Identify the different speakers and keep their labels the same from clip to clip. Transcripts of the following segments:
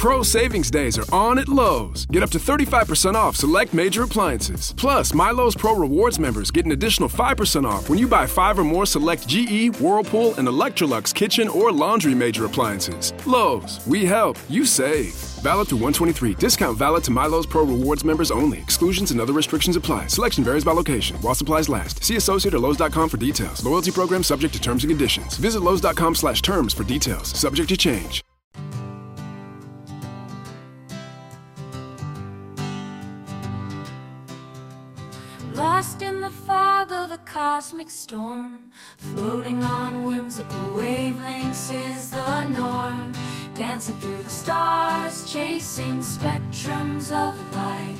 Speaker 1: Pro Savings Days are on at Lowe's. Get up to 35% off select major appliances. Plus, My Lowe's Pro Rewards members get an additional 5% off when you buy 5 or more select GE, Whirlpool, and Electrolux kitchen or laundry major appliances. Lowe's, we help, you save. Valid through 123. Discount valid to My Lowe's Pro Rewards members only. Exclusions and other restrictions apply. Selection varies by location. While supplies last. See associate or Lowe's.com for details. Loyalty program subject to terms and conditions. Visit Lowe's.com/terms for details. Subject to change.
Speaker 2: Lost in the fog of a cosmic storm, floating on whimsical wavelengths is the norm. Dancing through the stars, chasing spectrums of light,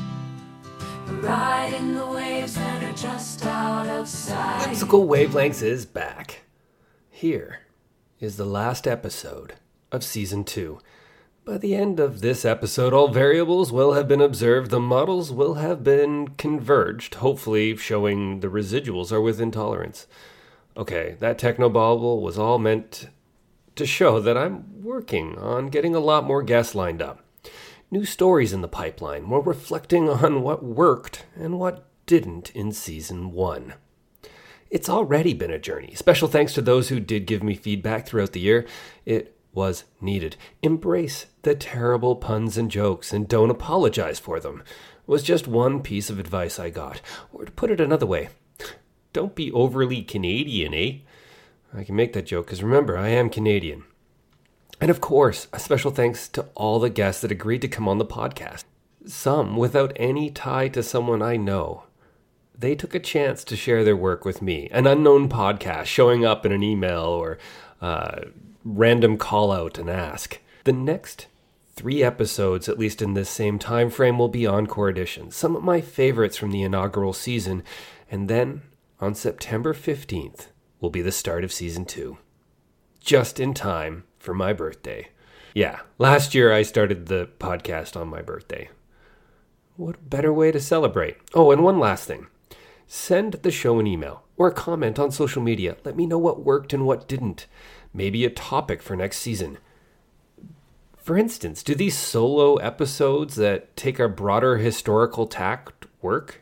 Speaker 2: riding the waves that are just out of sight.
Speaker 3: Whimsical Wavelengths is back. Here is the last episode of Season 2. By the end of this episode, all variables will have been observed, the models will have been converged, hopefully showing the residuals are within tolerance. Okay, that technobabble was all meant to show that I'm working on getting a lot more guests lined up. New stories in the pipeline, we're reflecting on what worked and what didn't in Season 1. It's already been a journey. Special thanks to those who did give me feedback throughout the year. It was needed. Embrace the terrible puns and jokes and don't apologize for them, was just one piece of advice I got. Or to put it another way, don't be overly Canadian, eh? I can make that joke because remember, I am Canadian. And of course, a special thanks to all the guests that agreed to come on the podcast. Some without any tie to someone I know. They took a chance to share their work with me. An unknown podcast showing up in an email or random call out and ask. The next 3 episodes, at least in this same time frame, will be encore editions. Some of my favorites from the inaugural season. And then on September 15th will be the start of Season 2. Just in time for my birthday. Yeah, last year I started the podcast on my birthday. What better way to celebrate? Oh, and one last thing. Send the show an email or a comment on social media. Let me know what worked and what didn't. Maybe a topic for next season. For instance, do these solo episodes that take a broader historical tact work?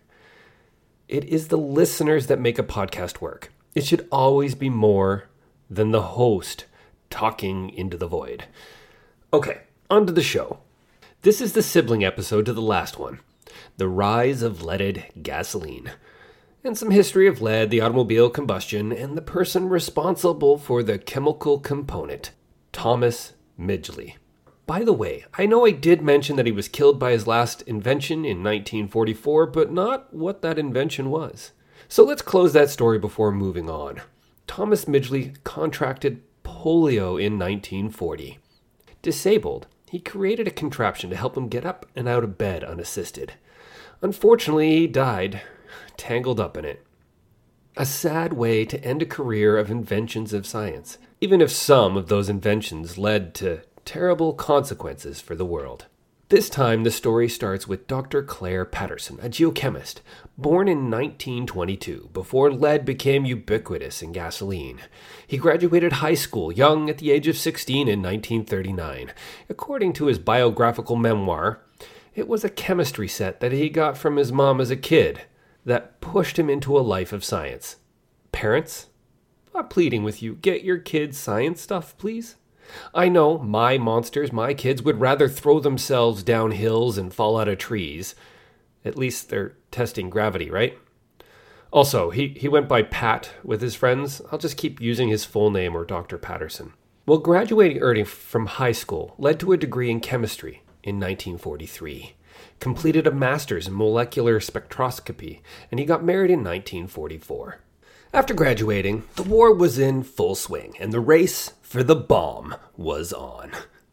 Speaker 3: It is the listeners that make a podcast work. It should always be more than the host talking into the void. Okay, on to the show. This is the sibling episode to the last one. The rise of leaded gasoline. And some history of lead, the automobile combustion, and the person responsible for the chemical component, Thomas Midgley. By the way, I know I did mention that he was killed by his last invention in 1944, but not what that invention was. So let's close that story before moving on. Thomas Midgley contracted polio in 1940. Disabled, he created a contraption to help him get up and out of bed unassisted. Unfortunately, he died tangled up in it. A sad way to end a career of inventions of science, even if some of those inventions led to terrible consequences for the world. This time, the story starts with Dr. Claire Patterson, a geochemist, born in 1922, before lead became ubiquitous in gasoline. He graduated high school young at the age of 16 in 1939. According to his biographical memoir, it was a chemistry set that he got from his mom as a kid that pushed him into a life of science. Parents, I'm pleading with you, get your kids science stuff, please. I know, my monsters, my kids would rather throw themselves down hills and fall out of trees. At least they're testing gravity, right? Also, he went by Pat with his friends. I'll just keep using his full name or Dr. Patterson. Well, graduating early from high school led to a degree in chemistry in 1943. Completed a master's in molecular spectroscopy, and he got married in 1944. After graduating, the war was in full swing, and the race for the bomb was on.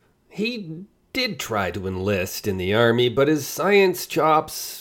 Speaker 3: He did try to enlist in the army, but his science chops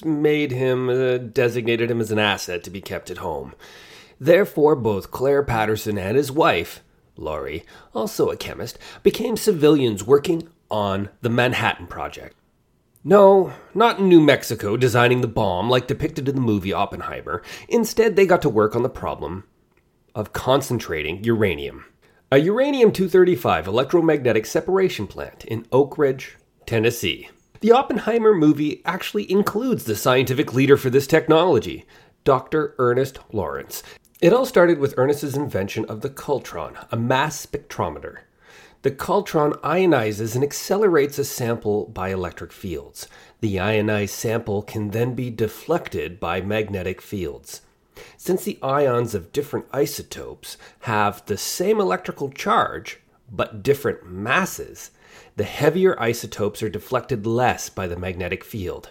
Speaker 3: designated him as an asset to be kept at home. Therefore, both Claire Patterson and his wife, Laurie, also a chemist, became civilians working on the Manhattan Project. No, not in New Mexico designing the bomb like depicted in the movie Oppenheimer. Instead, they got to work on the problem of concentrating uranium. a uranium-235 electromagnetic separation plant in Oak Ridge, Tennessee. The Oppenheimer movie actually includes the scientific leader for this technology, Dr. Ernest Lawrence. It all started with Ernest's invention of the Cultron, a mass spectrometer. The Cultron ionizes and accelerates a sample by electric fields. The ionized sample can then be deflected by magnetic fields. Since the ions of different isotopes have the same electrical charge, but different masses, the heavier isotopes are deflected less by the magnetic field.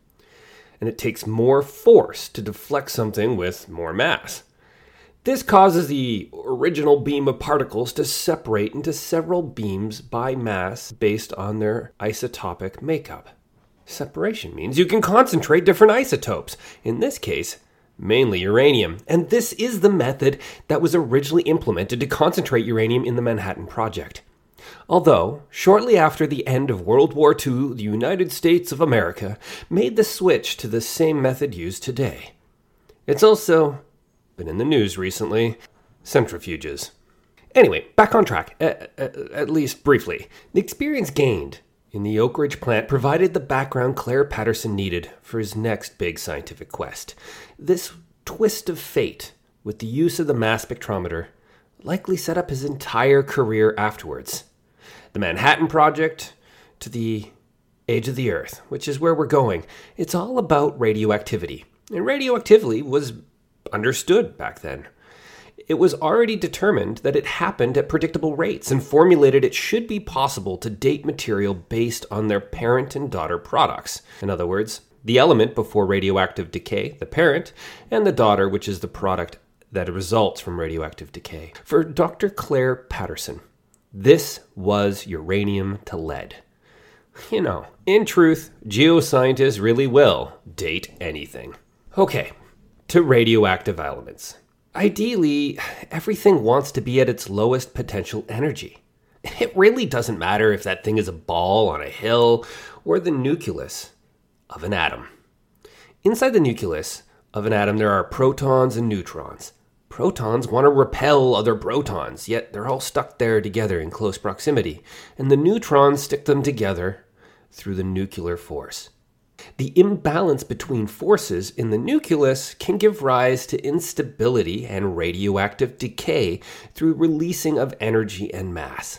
Speaker 3: And it takes more force to deflect something with more mass. This causes the original beam of particles to separate into several beams by mass based on their isotopic makeup. Separation means you can concentrate different isotopes, in this case, mainly uranium. And this is the method that was originally implemented to concentrate uranium in the Manhattan Project. Although, shortly after the end of World War II, the United States of America made the switch to the same method used today. It's also been in the news recently, centrifuges. Anyway, back on track, at least briefly. The experience gained in the Oak Ridge plant provided the background Claire Patterson needed for his next big scientific quest. This twist of fate with the use of the mass spectrometer likely set up his entire career afterwards. The Manhattan Project to the age of the Earth, which is where we're going. It's all about radioactivity. And radioactivity was understood back then. It was already determined that it happened at predictable rates and formulated it should be possible to date material based on their parent and daughter products. In other words, the element before radioactive decay, the parent, and the daughter, which is the product that results from radioactive decay. For Dr. Claire Patterson, this was uranium to lead. You know, in truth, geoscientists really will date anything. Okay, to radioactive elements. Ideally, everything wants to be at its lowest potential energy. It really doesn't matter if that thing is a ball on a hill or the nucleus of an atom. Inside the nucleus of an atom, there are protons and neutrons. Protons want to repel other protons, yet they're all stuck there together in close proximity, and the neutrons stick them together through the nuclear force. The imbalance between forces in the nucleus can give rise to instability and radioactive decay through releasing of energy and mass.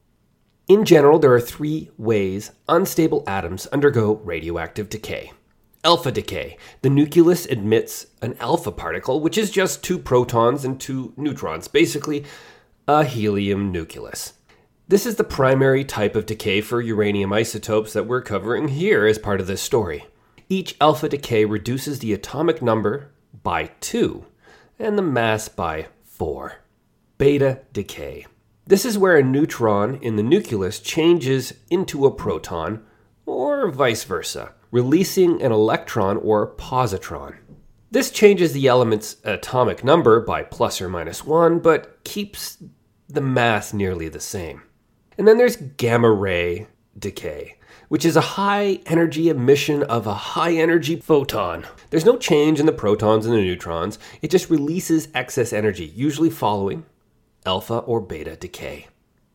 Speaker 3: In general, there are 3 ways unstable atoms undergo radioactive decay. Alpha decay. The nucleus emits an alpha particle, which is just 2 protons and 2 neutrons, basically a helium nucleus. This is the primary type of decay for uranium isotopes that we're covering here as part of this story. Each alpha decay reduces the atomic number by 2 and the mass by 4. Beta decay. This is where a neutron in the nucleus changes into a proton, or vice versa, releasing an electron or positron. This changes the element's atomic number by plus or minus 1, but keeps the mass nearly the same. And then there's gamma ray decay, which is a high energy emission of a high energy photon. There's no change in the protons and the neutrons. It just releases excess energy, usually following alpha or beta decay.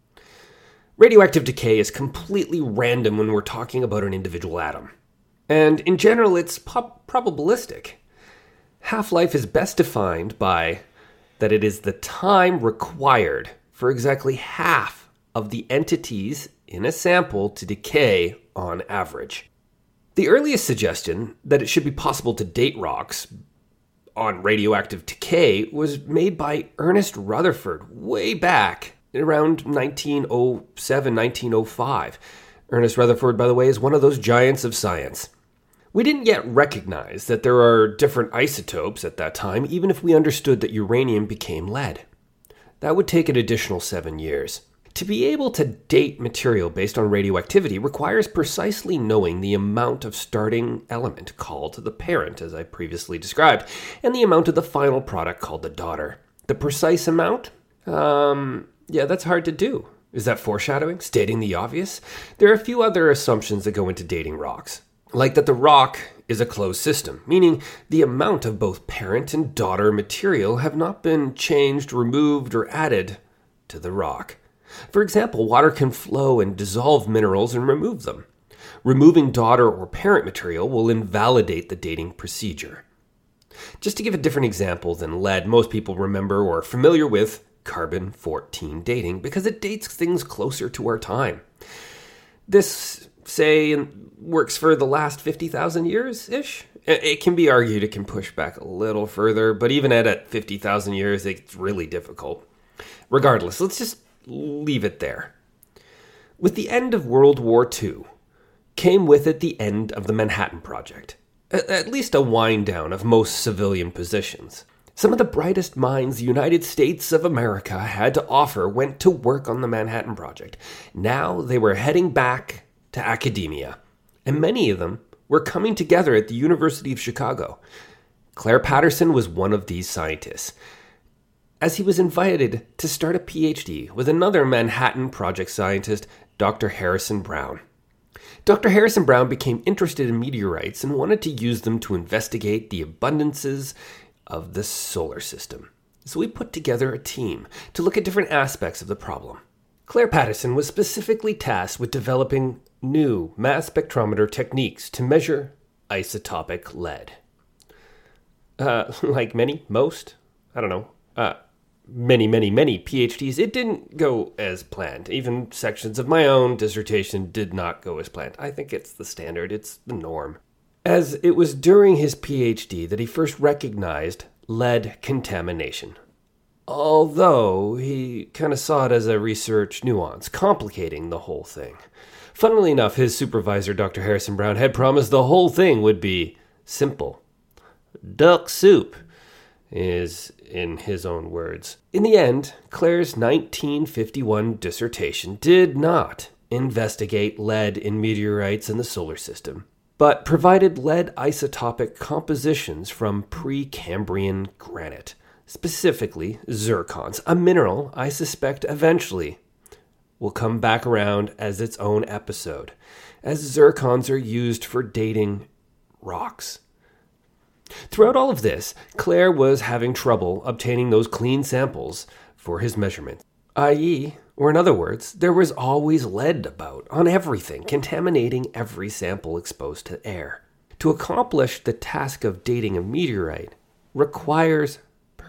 Speaker 3: Radioactive decay is completely random when we're talking about an individual atom. And in general, it's probabilistic. Half-life is best defined by that it is the time required for exactly half of the entities in a sample to decay on average. The earliest suggestion that it should be possible to date rocks on radioactive decay was made by Ernest Rutherford way back around 1907, 1905. Ernest Rutherford, by the way, is one of those giants of science. We didn't yet recognize that there are different isotopes at that time, even if we understood that uranium became lead. That would take an additional 7 years. To be able to date material based on radioactivity requires precisely knowing the amount of starting element called the parent, as I previously described, and the amount of the final product called the daughter. The precise amount? That's hard to do. Is that foreshadowing? Stating the obvious? There are a few other assumptions that go into dating rocks, like that the rock is a closed system, meaning the amount of both parent and daughter material have not been changed, removed, or added to the rock. For example, water can flow and dissolve minerals and remove them. Removing daughter or parent material will invalidate the dating procedure. Just to give a different example than lead, most people remember or are familiar with carbon-14 dating because it dates things closer to our time. This, say, works for the last 50,000 years-ish. It can be argued it can push back a little further, but even at 50,000 years, it's really difficult. Regardless, let's just leave it there. With the end of World War II, came with it the end of the Manhattan Project, at least a wind down of most civilian positions. Some of the brightest minds the United States of America had to offer went to work on the Manhattan Project. Now they were heading back to academia, and many of them were coming together at the University of Chicago. Claire Patterson was one of these scientists, as he was invited to start a PhD with another Manhattan Project scientist, Dr. Harrison Brown. Dr. Harrison Brown became interested in meteorites and wanted to use them to investigate the abundances of the solar system. So we put together a team to look at different aspects of the problem. Claire Patterson was specifically tasked with developing new mass spectrometer techniques to measure isotopic lead. Like many PhDs, it didn't go as planned. Even sections of my own dissertation did not go as planned. I think it's the standard, it's the norm. As it was during his PhD that he first recognized lead contamination. Although he kind of saw it as a research nuance, complicating the whole thing. Funnily enough, his supervisor, Dr. Harrison Brown, had promised the whole thing would be simple. Duck soup, is in his own words. In the end, Claire's 1951 dissertation did not investigate lead in meteorites in the solar system, but provided lead isotopic compositions from Precambrian granite, specifically zircons, a mineral I suspect eventually will come back around as its own episode, as zircons are used for dating rocks. Throughout all of this, Claire was having trouble obtaining those clean samples for his measurements, i.e., or in other words, there was always lead about on everything, contaminating every sample exposed to air. To accomplish the task of dating a meteorite requires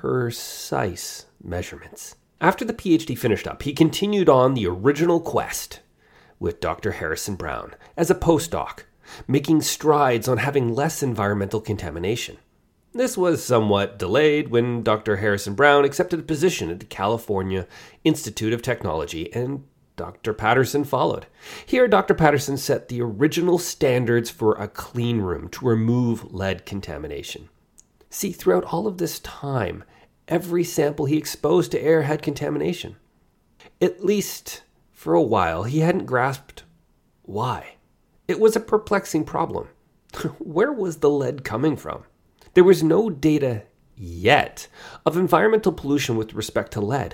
Speaker 3: precise measurements. After the PhD finished up, he continued on the original quest with Dr. Harrison Brown as a postdoc, making strides on having less environmental contamination. This was somewhat delayed when Dr. Harrison Brown accepted a position at the California Institute of Technology, and Dr. Patterson followed. Here, Dr. Patterson set the original standards for a clean room to remove lead contamination. See, throughout all of this time, every sample he exposed to air had contamination. At least for a while, he hadn't grasped why. It was a perplexing problem. Where was the lead coming from? There was no data yet of environmental pollution with respect to lead.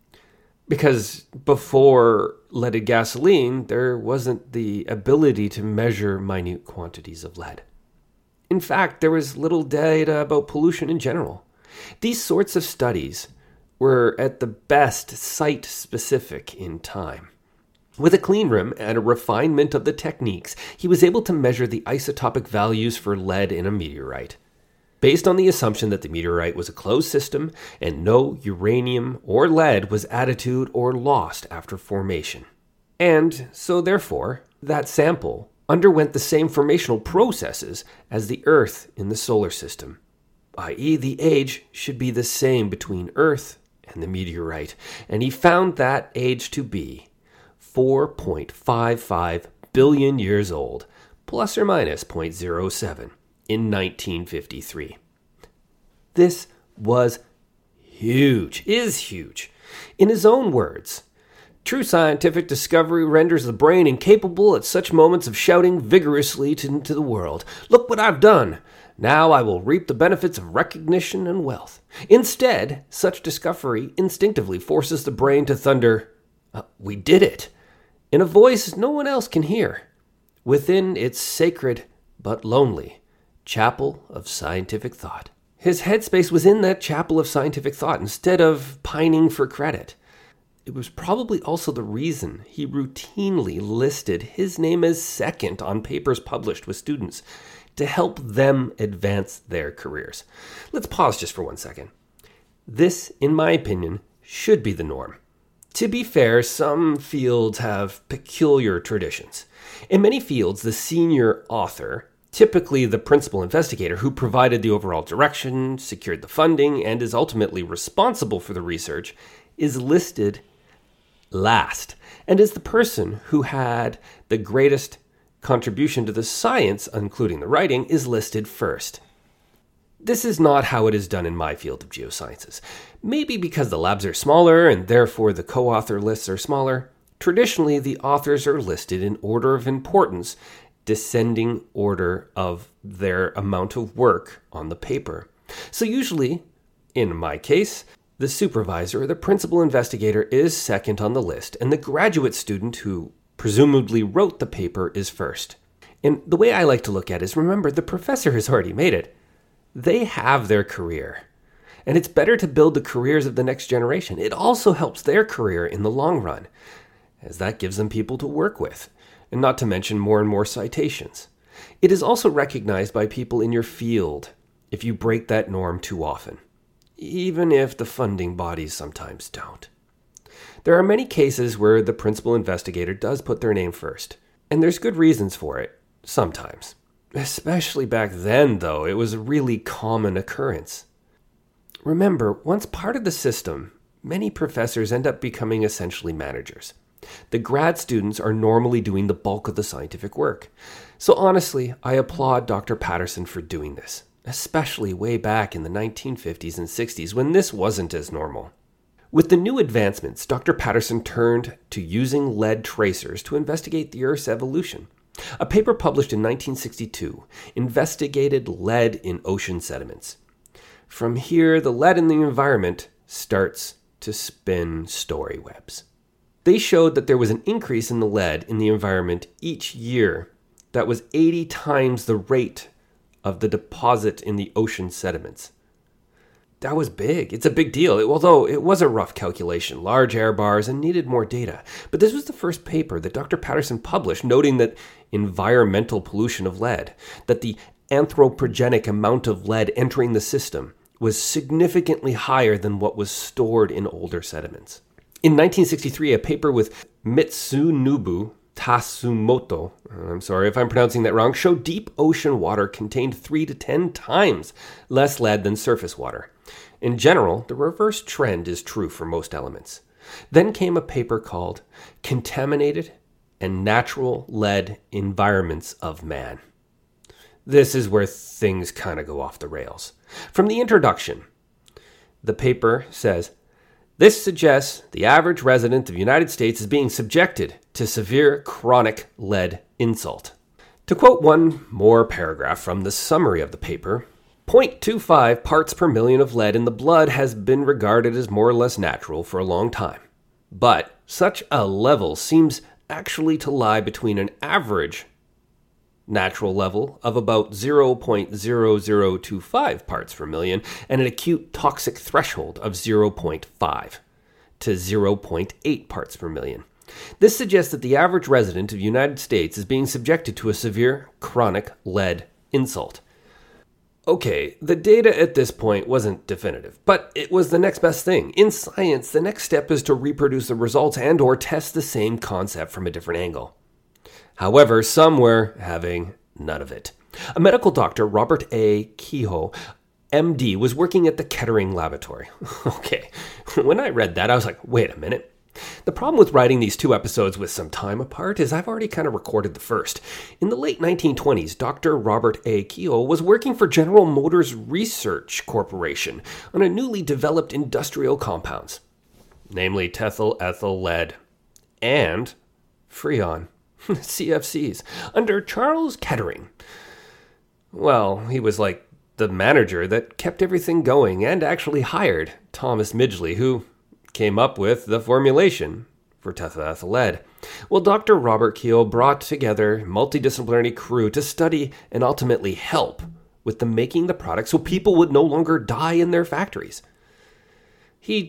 Speaker 3: Because before leaded gasoline, there wasn't the ability to measure minute quantities of lead. In fact, there was little data about pollution in general. These sorts of studies were at the best site-specific in time. With a clean room and a refinement of the techniques, he was able to measure the isotopic values for lead in a meteorite, based on the assumption that the meteorite was a closed system and no uranium or lead was added to or lost after formation. And so therefore, that sample underwent the same formational processes as the Earth in the solar system, i.e. the age should be the same between Earth and the meteorite, and he found that age to be 4.55 billion years old, plus or minus 0.07, in 1953. This was huge, is huge. In his own words, true scientific discovery renders the brain incapable at such moments of shouting vigorously into the world, "Look what I've done! Now I will reap the benefits of recognition and wealth." Instead, such discovery instinctively forces the brain to thunder, "We did it!" in a voice no one else can hear, within its sacred but lonely chapel of scientific thought. His headspace was in that chapel of scientific thought instead of pining for credit. it was probably also the reason he routinely listed his name as second on papers published with students to help them advance their careers. Let's pause just for 1 second. This, in my opinion, should be the norm. To be fair, some fields have peculiar traditions. In many fields, the senior author, typically the principal investigator who provided the overall direction, secured the funding, and is ultimately responsible for the research, is listed last, and is the person who had the greatest contribution to the science, including the writing, is listed first. This is not how it is done in my field of geosciences. Maybe because the labs are smaller and therefore the co-author lists are smaller. Traditionally, the authors are listed in order of importance, descending order of their amount of work on the paper. So usually, in my case, the supervisor or the principal investigator is second on the list, and the graduate student who presumably wrote the paper is first. And the way I like to look at it is, remember, the professor has already made it. They have their career. And it's better to build the careers of the next generation. It also helps their career in the long run, as that gives them people to work with, and not to mention more and more citations. It is also recognized by people in your field if you break that norm too often, even if the funding bodies sometimes don't. There are many cases where the principal investigator does put their name first, and there's good reasons for it, sometimes. Especially back then, though, it was a really common occurrence. Remember, once part of the system, many professors end up becoming essentially managers. The grad students are normally doing the bulk of the scientific work. So honestly, I applaud Dr. Patterson for doing this, especially way back in the 1950s and 60s when this wasn't as normal. With the new advancements, Dr. Patterson turned to using lead tracers to investigate the Earth's evolution. A paper published in 1962 investigated lead in ocean sediments. From here, the lead in the environment starts to spin story webs. They showed that there was an increase in the lead in the environment each year that was 80 times the rate of the deposit in the ocean sediments. That was big. It's a big deal, although it was a rough calculation, large error bars, and needed more data. But this was the first paper that Dr. Patterson published noting that environmental pollution of lead, that the anthropogenic amount of lead entering the system was significantly higher than what was stored in older sediments. In 1963, a paper with Mitsunobu Tatsumoto, I'm sorry if I'm pronouncing that wrong, showed deep ocean water contained 3 to 10 times less lead than surface water. In general, the reverse trend is true for most elements. Then came a paper called Contaminated and Natural Lead Environments of Man. This is where things kind of go off the rails. From the introduction, the paper says, this suggests the average resident of the United States is being subjected to severe chronic lead insult. To quote one more paragraph from the summary of the paper, 0.25 parts per million of lead in the blood has been regarded as more or less natural for a long time. But such a level seems actually to lie between an average natural level of about 0.0025 parts per million and an acute toxic threshold of 0.5 to 0.8 parts per million. This suggests that the average resident of the United States is being subjected to a severe chronic lead insult. Okay, the data at this point wasn't definitive, but it was the next best thing. In science, the next step is to reproduce the results and or test the same concept from a different angle. However, some were having none of it. A medical doctor, Robert A. Kehoe, MD, was working at the Kettering Laboratory. Okay, when I read that, I was like, wait a minute. The problem with writing these two episodes with some time apart is I've already kind of recorded the first. In the late 1920s, Dr. Robert A. Kehoe was working for General Motors Research Corporation on a newly developed industrial compounds, namely tethyl ethyl lead and Freon. CFCs, under Charles Kettering. Well, he was like the manager that kept everything going and actually hired Thomas Midgley, who came up with the formulation for tethyl lead. Well, Dr. Robert Kehoe brought together a multidisciplinary crew to study and ultimately help with the making the product so people would no longer die in their factories. He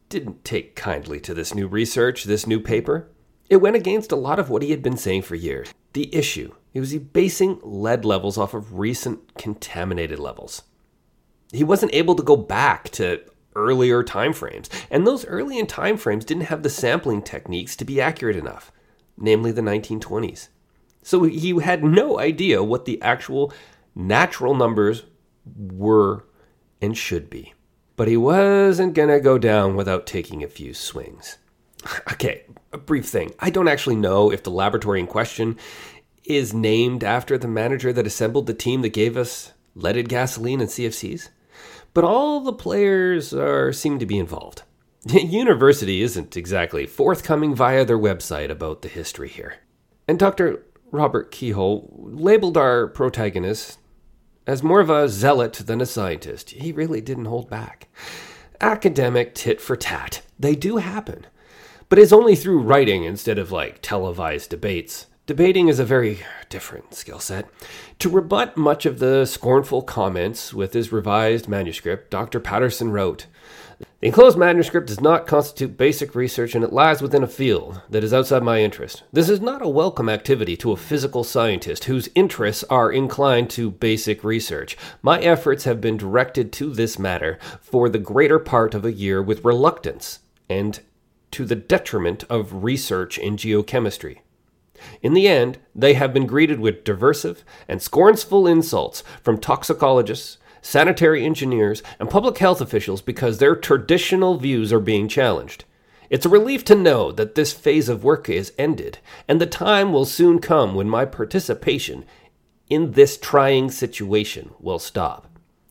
Speaker 3: didn't take kindly to this new research, this new paper. It went against a lot of what he had been saying for years. The issue, he was basing lead levels off of recent contaminated levels. He wasn't able to go back to earlier timeframes, and those early timeframes didn't have the sampling techniques to be accurate enough, namely the 1920s. So he had no idea what the actual natural numbers were and should be. But he wasn't going to go down without taking a few swings. Okay, a brief thing. I don't actually know if the laboratory in question is named after the manager that assembled the team that gave us leaded gasoline and CFCs, but all the players seem to be involved. The university isn't exactly forthcoming via their website about the history here. And Dr. Robert Keyhole labeled our protagonist as more of a zealot than a scientist. He really didn't hold back. Academic tit for tat. They do happen. But it's only through writing instead of televised debates. Debating is a very different skill set. To rebut much of the scornful comments with his revised manuscript, Dr. Patterson wrote, "The enclosed manuscript does not constitute basic research, and it lies within a field that is outside my interest. This is not a welcome activity to a physical scientist whose interests are inclined to basic research. My efforts have been directed to this matter for the greater part of a year with reluctance and to the detriment of research in geochemistry. In the end, they have been greeted with derisive and scornful insults from toxicologists, sanitary engineers, and public health officials because their traditional views are being challenged. It's a relief to know that this phase of work is ended, and the time will soon come when my participation in this trying situation will stop."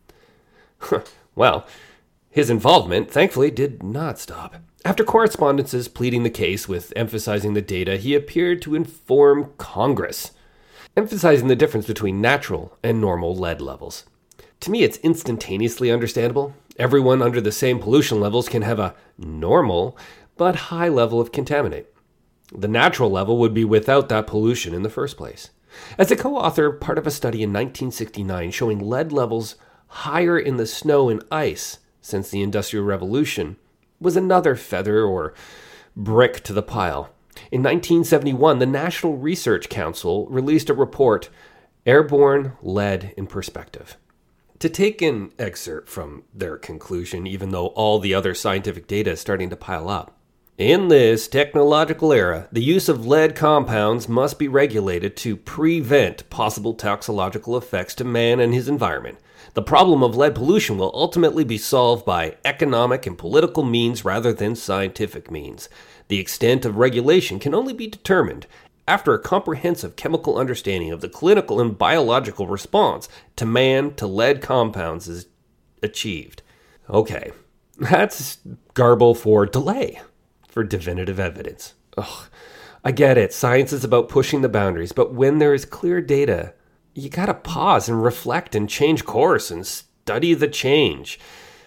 Speaker 3: Well, his involvement, thankfully, did not stop. After correspondences pleading the case with emphasizing the data, he appeared to inform Congress, emphasizing the difference between natural and normal lead levels. To me, it's instantaneously understandable. Everyone under the same pollution levels can have a normal but high level of contaminant. The natural level would be without that pollution in the first place. As a co-author, part of a study in 1969 showing lead levels higher in the snow and ice since the Industrial Revolution was another feather or brick to the pile. In 1971, the National Research Council released a report, Airborne Lead in Perspective. To take an excerpt from their conclusion, even though all the other scientific data is starting to pile up. In this technological era, the use of lead compounds must be regulated to prevent possible toxicological effects to man and his environment. The problem of lead pollution will ultimately be solved by economic and political means rather than scientific means. The extent of regulation can only be determined after a comprehensive chemical understanding of the clinical and biological response to man to lead compounds is achieved. Okay, that's garble for delay, for definitive evidence. Ugh, I get it, science is about pushing the boundaries, but when there is clear data, you gotta pause and reflect and change course and study the change.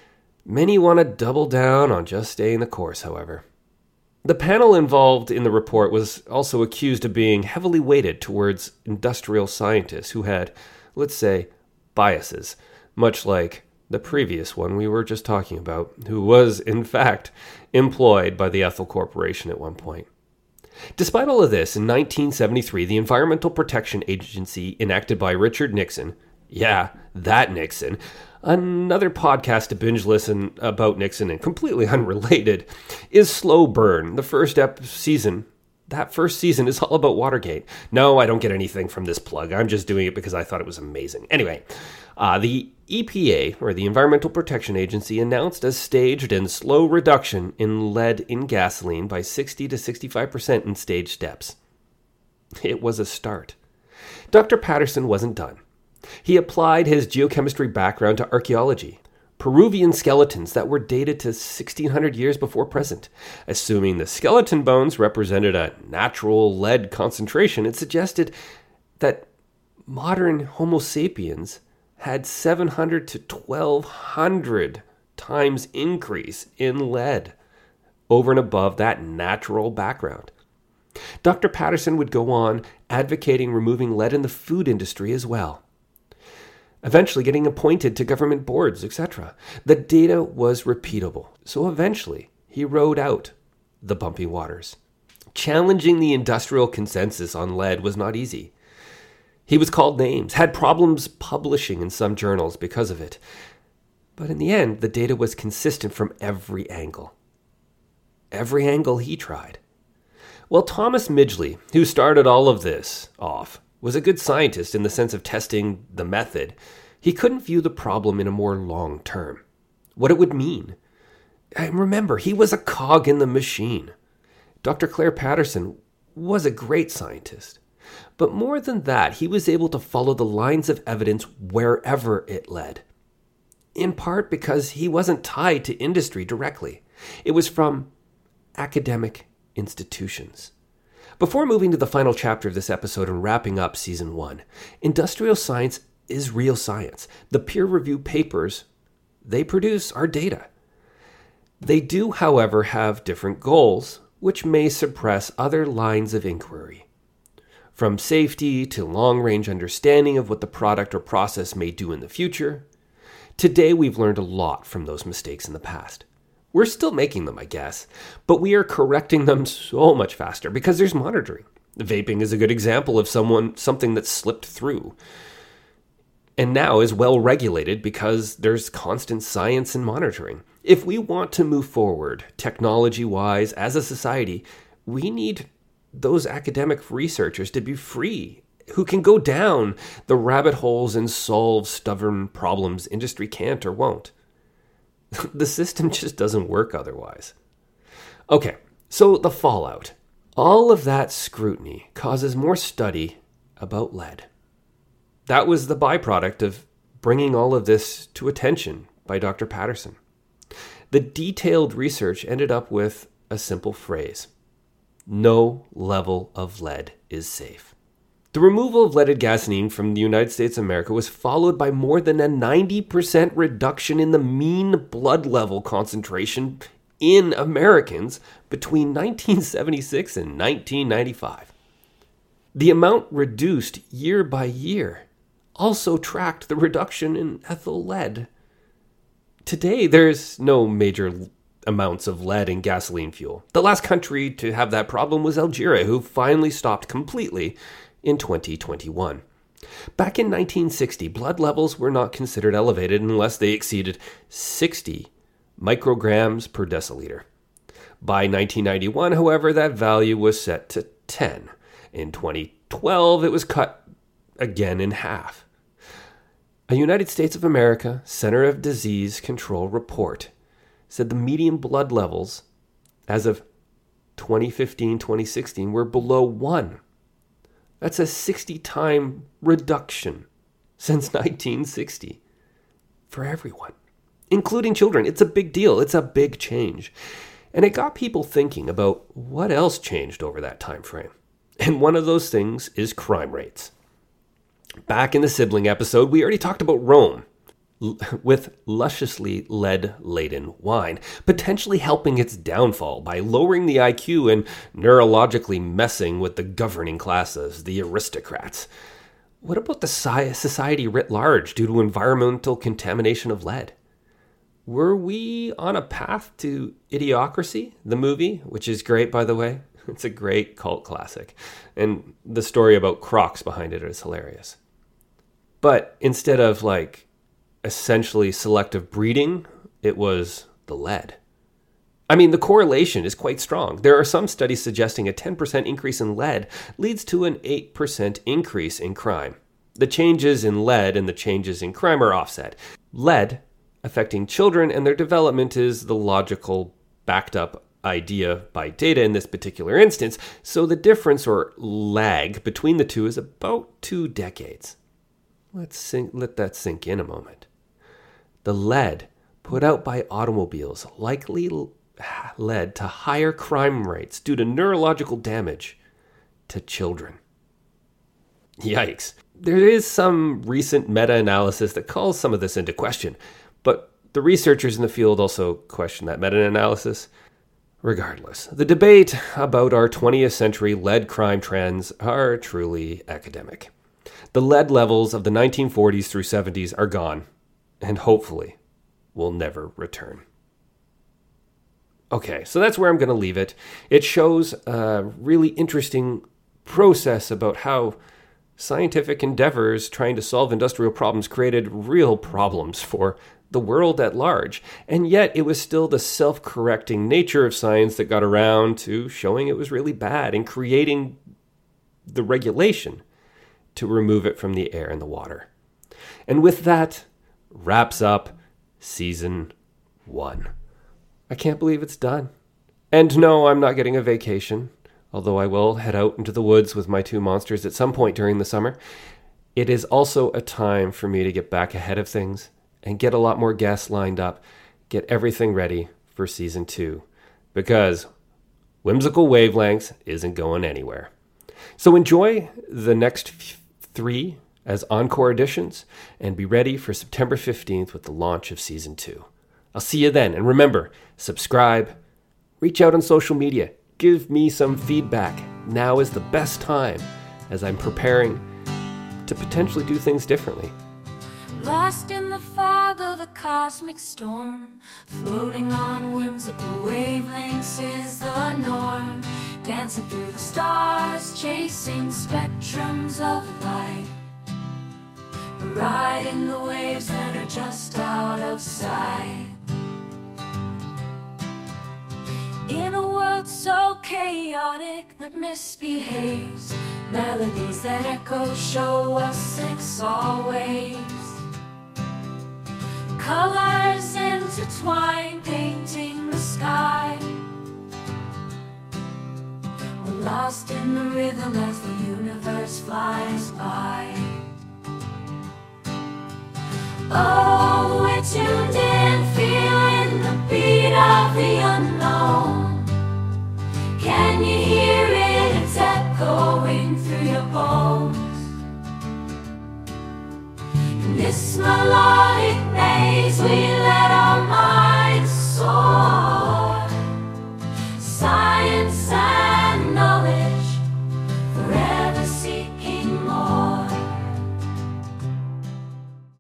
Speaker 3: Many want to double down on just staying the course, however. The panel involved in the report was also accused of being heavily weighted towards industrial scientists who had, let's say, biases, much like the previous one we were just talking about, who was, in fact, employed by the Ethel Corporation at one point. Despite all of this, in 1973, the Environmental Protection Agency, enacted by Richard Nixon, yeah, that Nixon, another podcast to binge listen about Nixon and completely unrelated, is Slow Burn. The first season, that first season is all about Watergate. No, I don't get anything from this plug. I'm just doing it because I thought it was amazing. Anyway, the EPA, or the Environmental Protection Agency, announced a staged and slow reduction in lead in gasoline by 60 to 65% in staged steps. It was a start. Dr. Patterson wasn't done. He applied his geochemistry background to archaeology, Peruvian skeletons that were dated to 1600 years before present. Assuming the skeleton bones represented a natural lead concentration, it suggested that modern Homo sapiens had 700 to 1200 times increase in lead over and above that natural background. Dr. Patterson would go on advocating removing lead in the food industry as well, eventually getting appointed to government boards, etc. The data was repeatable, so eventually he rode out the bumpy waters. Challenging the industrial consensus on lead was not easy. He was called names, had problems publishing in some journals because of it. But in the end, the data was consistent from every angle. Every angle he tried. Well, Thomas Midgley, who started all of this off, was a good scientist in the sense of testing the method. He couldn't view the problem in a more long term. What it would mean. And remember, he was a cog in the machine. Dr. Claire Patterson was a great scientist. But more than that, he was able to follow the lines of evidence wherever it led. In part because he wasn't tied to industry directly. It was from academic institutions. Before moving to the final chapter of this episode and wrapping up Season 1, industrial science is real science. The peer-reviewed papers they produce are data. They do, however, have different goals, which may suppress other lines of inquiry. From safety to long-range understanding of what the product or process may do in the future. Today, we've learned a lot from those mistakes in the past. We're still making them, I guess, but we are correcting them so much faster because there's monitoring. Vaping is a good example of something that slipped through and now is well regulated because there's constant science and monitoring. If we want to move forward technology-wise as a society, we need those academic researchers to be free, who can go down the rabbit holes and solve stubborn problems industry can't or won't. The system just doesn't work otherwise. Okay, so the fallout. All of that scrutiny causes more study about lead. That was the byproduct of bringing all of this to attention by Dr. Patterson. The detailed research ended up with a simple phrase: no level of lead is safe. The removal of leaded gasoline from the United States of America was followed by more than a 90% reduction in the mean blood level concentration in Americans between 1976 and 1995. The amount reduced year by year also tracked the reduction in ethyl lead. Today, there's no major amounts of lead in gasoline fuel. The last country to have that problem was Algeria, who finally stopped completely in 2021. Back in 1960, blood levels were not considered elevated unless they exceeded 60 micrograms per deciliter. By 1991, however, that value was set to 10. In 2012, it was cut again in half. A United States of America Center of Disease Control report said the median blood levels as of 2015-2016 were below 1. That's a 60-time reduction since 1960 for everyone, including children. It's a big deal. It's a big change. And it got people thinking about what else changed over that time frame. And one of those things is crime rates. Back in the sibling episode, we already talked about Rome with lusciously lead-laden wine, potentially helping its downfall by lowering the IQ and neurologically messing with the governing classes, the aristocrats. What about the society writ large due to environmental contamination of lead? Were we on a path to Idiocracy, the movie, which is great, by the way? It's a great cult classic, and the story about Crocs behind it is hilarious. But instead of essentially selective breeding, it was the lead. I mean, the correlation is quite strong. There are some studies suggesting a 10% increase in lead leads to an 8% increase in crime. The changes in lead and the changes in crime are offset. Lead affecting children and their development is the logical backed up idea by data in this particular instance, so the difference or lag between the two is about 2 decades. Let that sink in a moment. The lead put out by automobiles likely led to higher crime rates due to neurological damage to children. Yikes. There is some recent meta-analysis that calls some of this into question, but the researchers in the field also question that meta-analysis. Regardless, the debate about our 20th century lead crime trends are truly academic. The lead levels of the 1940s through 70s are gone, and hopefully will never return. Okay, so that's where I'm going to leave it. It shows a really interesting process about how scientific endeavors trying to solve industrial problems created real problems for the world at large. And yet it was still the self-correcting nature of science that got around to showing it was really bad and creating the regulation to remove it from the air and the water. And with that, wraps up Season 1. I can't believe it's done. And no, I'm not getting a vacation, although I will head out into the woods with my 2 monsters at some point during the summer. It is also a time for me to get back ahead of things and get a lot more guests lined up, get everything ready for Season 2, because Whimsical Wavelengths isn't going anywhere. So enjoy the next 3 as encore editions, and be ready for September 15th with the launch of Season 2. I'll see you then, and remember, subscribe, reach out on social media, give me some feedback. Now is the best time as I'm preparing to potentially do things differently.
Speaker 2: Lost in the fog of the cosmic storm, floating on whimsical wavelengths is the norm. Dancing through the stars, chasing spectrums of light, riding the waves that are just out of sight. In a world so chaotic that misbehaves, melodies that echo show us it's always. Colors intertwine, painting the sky. We're lost in the rhythm as the universe flies by. Oh, we're tuned in, feeling the beat of the unknown. Can you hear it? It's echoing through your bones. In this melodic maze we